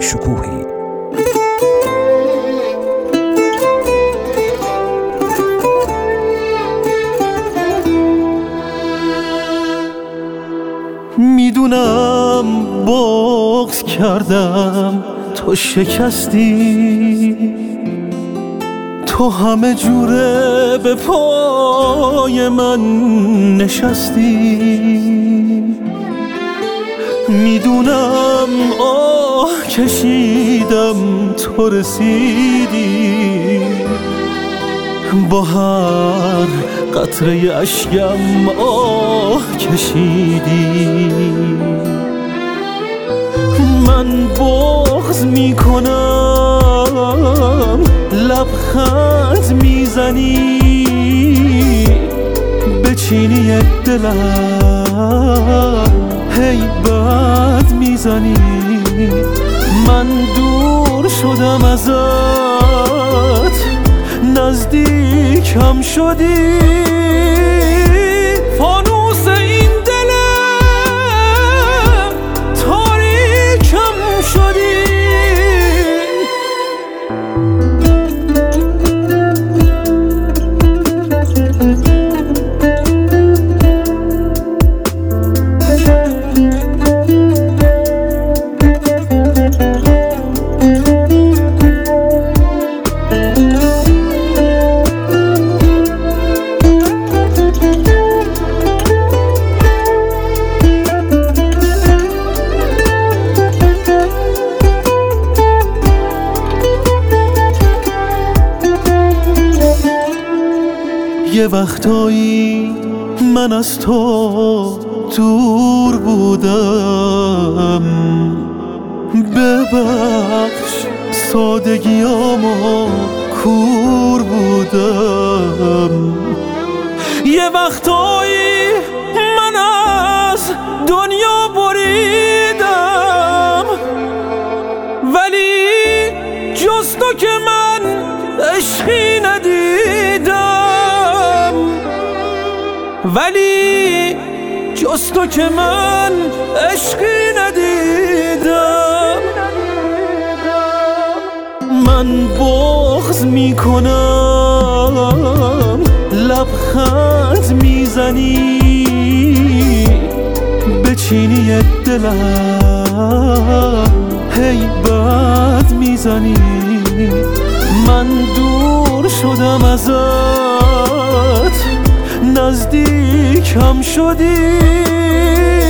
شکوهی. میدونم بغض کردم تو شکستی، تو همه جوره به پای من نشستی. میدونم آه کشیدم تو رسیدی، با هر قطره اشکم آه کشیدی. من بغض میکنم لبخند میزنی، به چینی دلم هی بد میزنی. من دور شدم ازت نزدیکم شدی، فانوس این دلم تاریکم شدی. یه وقتایی من از تو دور بودم، ببخش سادگیامو کور بودم. یه وقتایی من از دنیا بریدم، ولی جز تو که من عشقی ندیدم، ولی جز تو که من عشقی ندیدم. من بغض میکنم لبخند میزنی، به چینی دلم هی بد میزنی. من دور شدم ازت نزدیکم شدی،